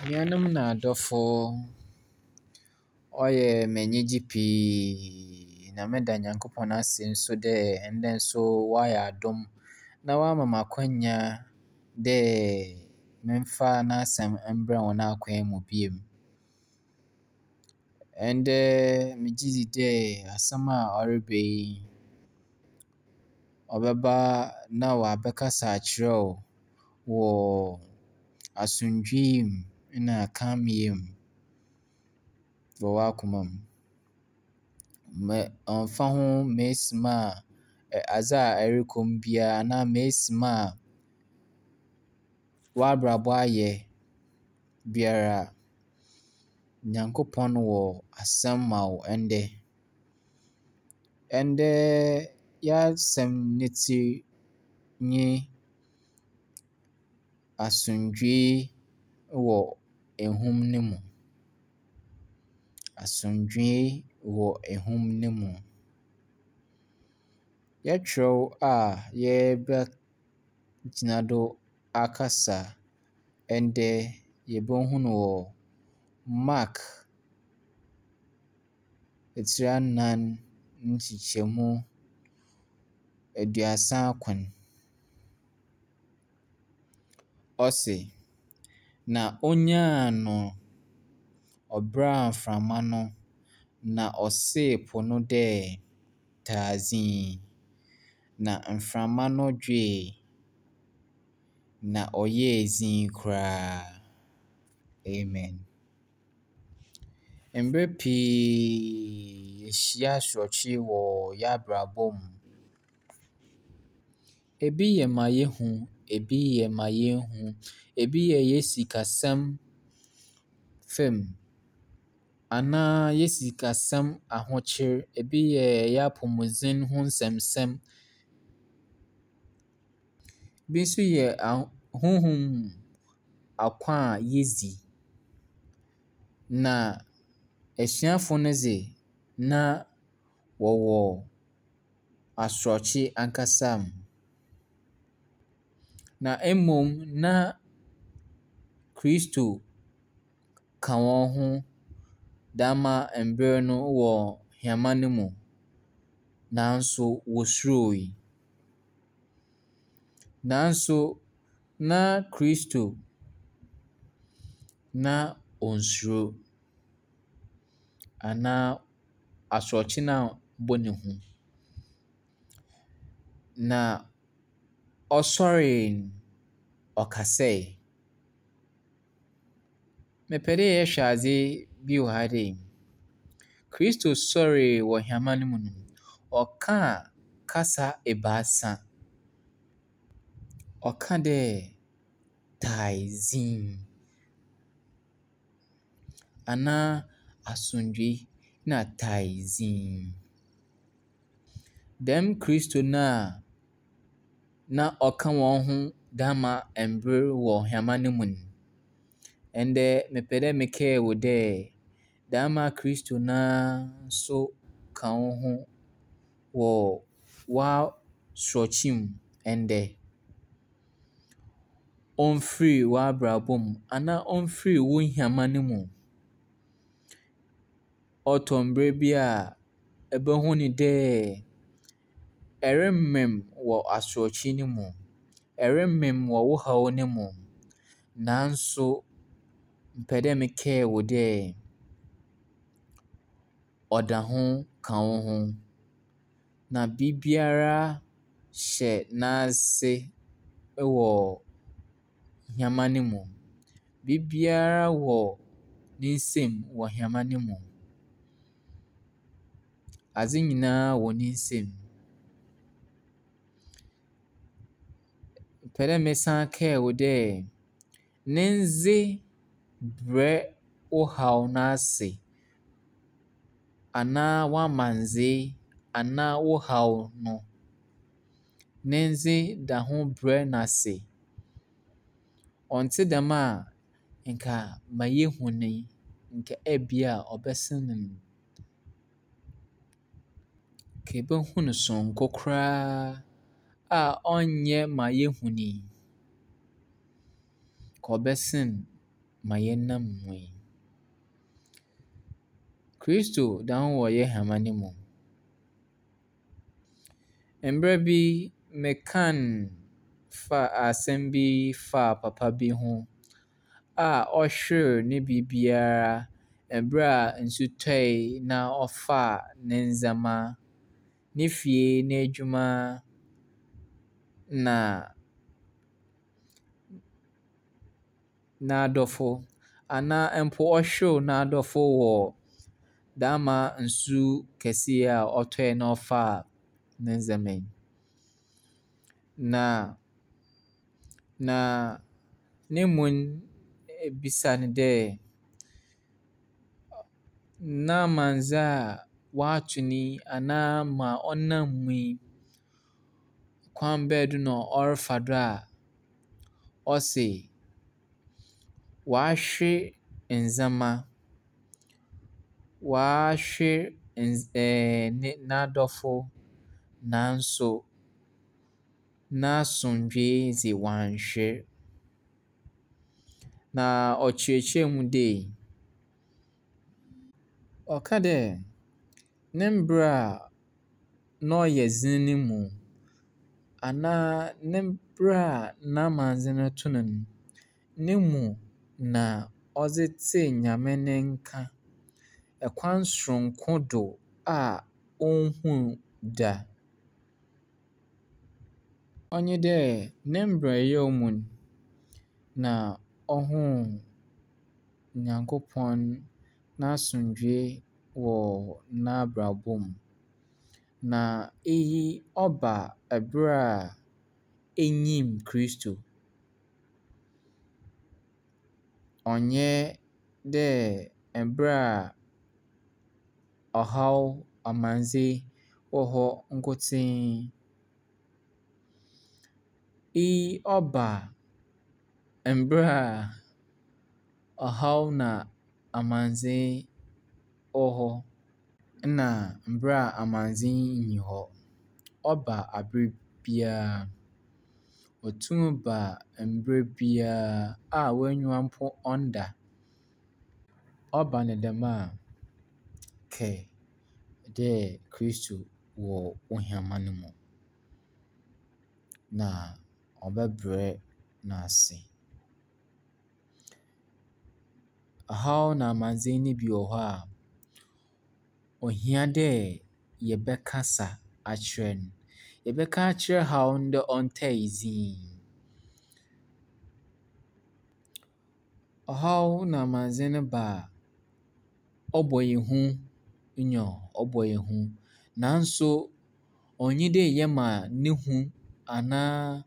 Nuanom na adɔfo, ɔyɛ me anigye pii na meda Nyankopɔn ase nso dɛ ɛnnɛ nso wayɛ adom na wama me akwanya dɛ memfa n'asɛm mbrɛ wɔn akwan mu bio. Ɛndɛ megye di dɛ asɛm a ɔreba yi, ɔbɛba na wabɛkasa akyerɛ wo wɔ asomdwee mu na kameɛ mu wɔ w'akoma mu. Ɔmmfa ho mmeesim a adze a ɛrekɔ mu biara anaa mmeesim a w'abrabɔ ayɛ biara. Nyankopɔn wɔ asɛm ma wo ɛndɛ. Ɛndɛ y'asɛm ne tsir nye asomdwee wɔ ahum no mu. Asomdwee wɔ ahum no mu. Yɛtwerɛw a yɛbɛgyina do akasa ɛndɛ yebohu no wɔ Mark etiri anan nkyekyɛmu 30. Ɔse, na onyaa no ɔbere a mframa no na ɔsee po no dɛ taazii. Na mframa no dwoe na ɔyɛɛ dzinn koraa. Amen. Mber pii yehyia asorɔkye wɔ y'abrabɔ mu. Ebi yɛ ma yehu, ebi yɛ ma yennhu. Ebi yɛ yɛn sikasɛm fam anaa yɛn sikasɛm ahokyer. Ebi yɛ yɛn apɔwmudzen ho nsɛmsɛm. Bi nso yɛ honhom mu akwa a yedzi. Na esuafo no dze, na wɔwɔ asorɔkye ankasa mu. Na mmom na Kristo ka hɔn ho dze ama mber no wɔ hɛmba no mu, nanso wosuroe. Nanso na Kristo na onnsuro anaa asorɔkye no abbɔ no hu. Na ɔsɔree no, ɔkasae. Mepɛ dɛ yɛhwɛ adze bi wɔ ha dɛ, Kristo sɔree wɔ hɛmba no mu no, ɔkaa kasa ebiasa. Ɔka dɛ taazii anaa asomdwee na taazii. Dɛm Kristo no a na ɔka hɔn ho dze ama mber wɔ hɛmba no mu no, ɛndɛ mepɛ dɛ mekaa wo dɛ dɛm ara Kristo no ara nso ka wo ho wɔ w'asorɔkye mu ɛndɛ. Ɔmmfir w'abrabɔ mu anaa ɔmmfir wo hɛmba no mu. Ɔtɔ mber bi a ebohu no dɛ ɛremem wɔ asorɔkye no mu, ɛremem wɔ wo haw no mu, nanso mepɛ dɛ mekaa wo dɛ ɔda ho ka wo ho. Na biribiara hyɛ n'ase wɔ hɛmba no mu. Biribiara wɔ ne nsamu wɔ hɛmba no mu. Adze nyinaa wɔ ne nsamu. Mepɛ dɛ mesan kaa wo dɛ ne ndze brɛ wo haw no ase anaa w'amandzɛɛ anaa wo haw no. Ne ndze da ho brɛ no ase. Ɔnntse dɛm a nka ma yehu no yi, nka ebia ɔbɛsen no. Nka ebohu no soronko koraa a ɔnnyɛ ma yehu no yi. Nka ɔbɛsen ma yɛnam mu yi. Kristo da ho wɔ yɛn hama no mu. Mmerɛ bi mekan asɛm bi faa papa bi ho a ɔhwer ne biribiara ɛberɛ a nsu tɔe na ɔfaa ne ndzɛmba, ne fie n'edwuma na n'adɔfo anaa mpo ɔhwew n'adɔfo wɔ dama nsu kɛseɛ a ɔtɔe na ɔfaa ne ndzɛmba yi. Na ne mu ebisa no dɛ n'amandze a wato no yi anaa ma ɔnam mu yi, kwan bɛn do na ɔrefa do a ɔse ɔahwe ndzɛmba, ɔahwe n'adɔfo nanso n'asomdwee dze ɔannhwɛ. Na ɔkyerɛkyerɛ mu dɛ, ɔka dɛ ne mber a na ɔyɛ dzen no mu anaa ne ber a n'amandze no too no no, ne mu na ɔdze tsee Nyame ne nka kwan soronko do a onnhuu da. Ɔnye dɛ ne mberɛwyɛ mu no na ɔhuu Nyankopɔn n'asomdwee wɔ n'abrabɔ mu. Na eyi ɔba ber a enyim Kristo. Ɔnnyɛ dɛ mber a ɔhaw amandze wɔ hɔ nkotsee. Eyi ɔba mber a ɔhaw na amandze wɔ hɔ na mber a amandze nnyi hɔ. Ɔba aber biara. Otum ba mber biara a w'enyiwa mpo ɔnnda. Ɔba no dɛm a, kae dɛ Kristo wɔ wo hɛmba no mu na ɔbɛbrɛ no ase. Ɔhaw na amandze no bi wɔ hɔ a, ohia dɛ yɛbɛkasa akyerɛ no. Yɛbɛka akyerɛ haw no dɛ ɔntaa dzinn. Ɔhaw na amandze no ba a, ɔbɔ hɛn hu, ɔbɔ hɛn hu, nanso ɔnnyɛ dɛ yɛma ne hu anaa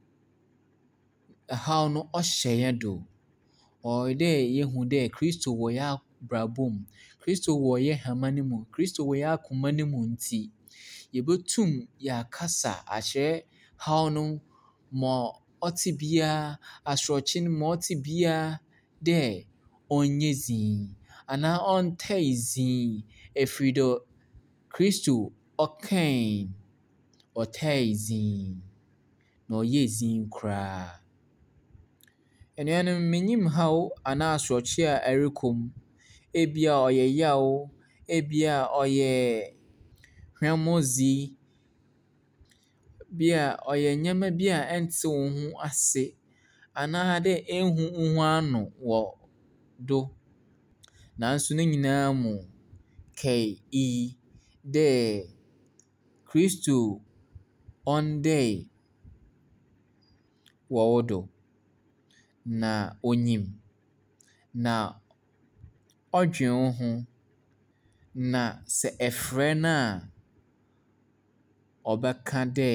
haw no ɔhyɛ hɛn do. Ɔwɔ dɛ yehu dɛ Kristo wɔ hɛn abrabɔ mu, Kristo wɔ hɛn hɛmba no mu, Kristo wɔ hɛn akoma no mu ntsi, yebotum yɛakasa akyerɛ haw no ma ɔtse biara, asorɔkye no ma ɔtse biara dɛ ɔnnyɛ dzinn anaa ɔntaa dzinn efi do Kristo ɔkae ɔtaa dzinn na ɔyɛɛ dzinn koraa. Enuanom, minnyim haw anaa asorɔkye a ɛrokɔ mu. Ebia ɔyɛ yaw, ebia ɔyɛ hwɛmodzi, ebia ɔyɛ ndzɛmba bi a ɛnntse wo ho ase anaa dɛ ennhu wo ho ano wɔ do. Nanso ne nyinaa mu, kae iyi dɛ Kristo ɔnndae wɔ wo do na onyim na ɔdwen wo ho na sɛ ɛfrɛ no a, ɔbɛka dɛ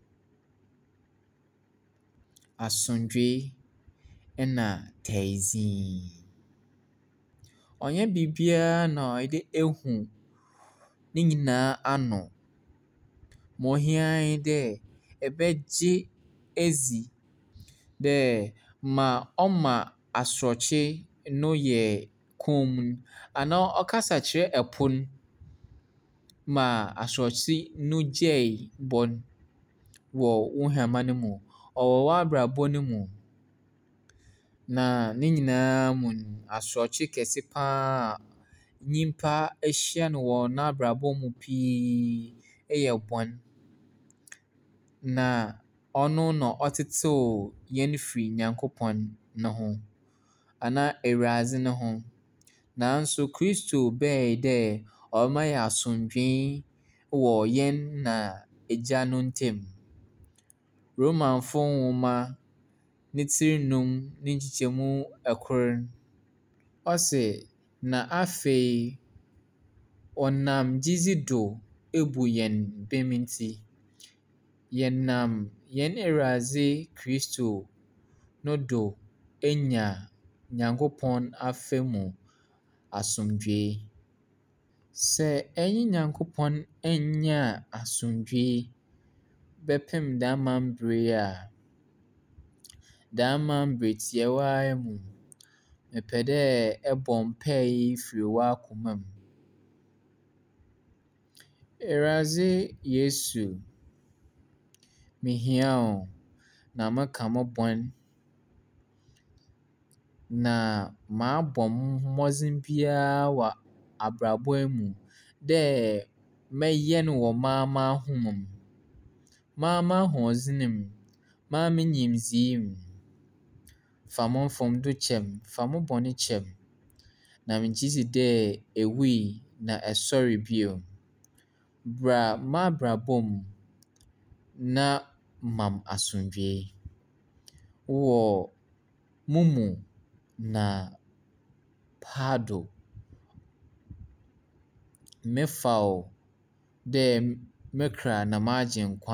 asomdwee na tae dzinn. Ɔnnyɛ biribiara na ɔwɔ dɛ ehu ne nyinaa ano. Ma ohia nye dɛ ɛbɛgye edzi dɛ ma ɔma asorɔkye no yɛ komm no anaa ɔkasa kyerɛ po no ma asorɔkye no gyae bɔ no wɔ wo hɛmba no mu, ɔwɔ w'abrabɔ no mu Na ne nyinaa mu no, asorɔkye kɛse pa ara a nyimpa ahyia no wɔ n'abrabɔ mu pii yɛ bɔn. Na ɔno na ɔtetew yɛn fi Nyankopɔn no ho anaa Ewurade no ho. Nanso Kristo bae dɛ ɔbɛma yɛn asomdwee wɔ yɛn na Agya no ntam. Romanfo nwoma ne tirnum ne nkyekyɛmu 1, ɔse, na afei ɔnam gyidzi do ebu yɛn bem nti, yɛnam yɛn Ewurade Kristo no do anya Nyankopɔn afa mu asomdwee. Sɛ ɛnye Nyankopɔn annya asomdwee bɛpem daa mambere yi a, daa mambere tiawa yi mu, mepɛ dɛ ɛbɔ mpae yi firi w'akoma mu. Ewurade Yesu, mihia wo na meka mo bɔn, na mabɔ mmɔdzen biara wɔ abrabɔ yi mu dɛ mɛyɛ no wɔ m'ahom mu, m'ahoɔdzen mu, me nyimdzee mu. Fa mo mfomdo kyɛ me, fa mo bɔne kyɛ me, na megye dzi dɛ ewui na ɛsɔree bio. Bra m'abrabɔ mu na ma me asomdwee. Wɔ mo mu na paado mefa wo dɛ me kra na m'agyenkwa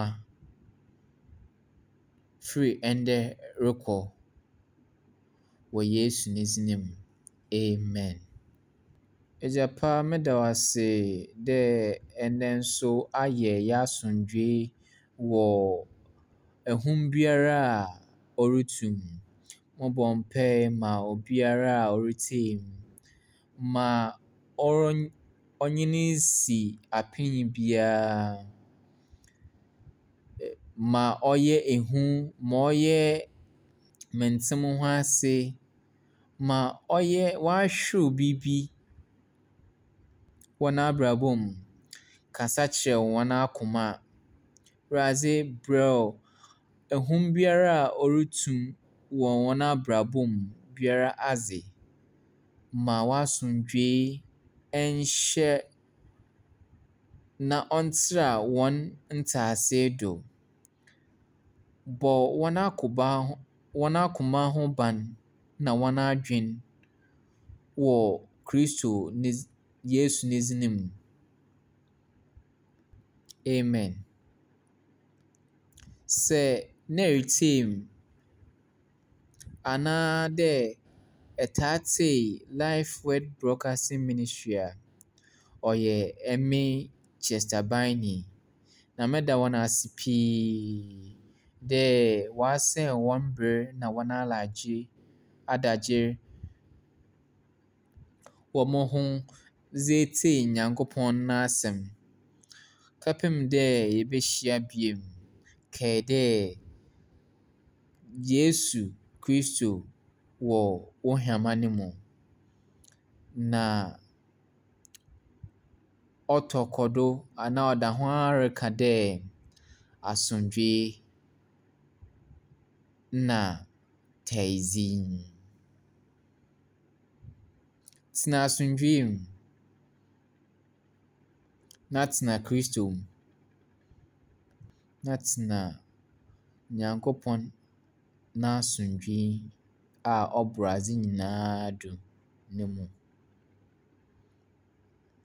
firi ɛndɛ rokɔ wɔ Yesu ne dzin mu. Amen. Agya pa, meda wo ase dɛ ɛnnɛ nso ayɛ yɛn asomdwee wɔ ahum biara a ɔretu mu. Mobɔ mpae ma obiara a ɔretie mu, ma ɔnyene nsi apenyi biara. Ma ɔyɛ ehu, ma ɔyɛ menntem ho ase, ma ɔahwerew biribi wɔ n'abrabɔ mu. Kasa kyerɛ hɔn akoma. Ewurade brɛ wo ahum biara a ɔretu wɔ hɔn abrabɔ mu biara adze. Ma w'asomdwee nhyɛ na ɔntsera hɔn ntsase do. Bɔ hɔn akoma ho ban na hɔn adwen wɔ Kristo Yesu ne dzin mu. Amen. Sɛ na eritsie me anaa dɛ ɛtaa tsie Life Word Broadcasting Ministry a, ɔyɛ eme Chester Byney, na meda hɔn ase pii dɛ wɔasɛn hɔn ber na hɔn adagyer wɔ mo ho dze etsie Nyankopɔn n'asɛm. Kɛpem dɛ yebehyia bio. Kae dɛ Yesu Kristo wɔ wo hɛmba no mu, na ɔtɔ do anaa ɔda ho ara reka dɛ asomdwee na tae. Tsena asomdwee mu na tsena Kristo mu, na tsena Nyankopɔn n'asomdwee a ɔbor adze nyinaa do no mu.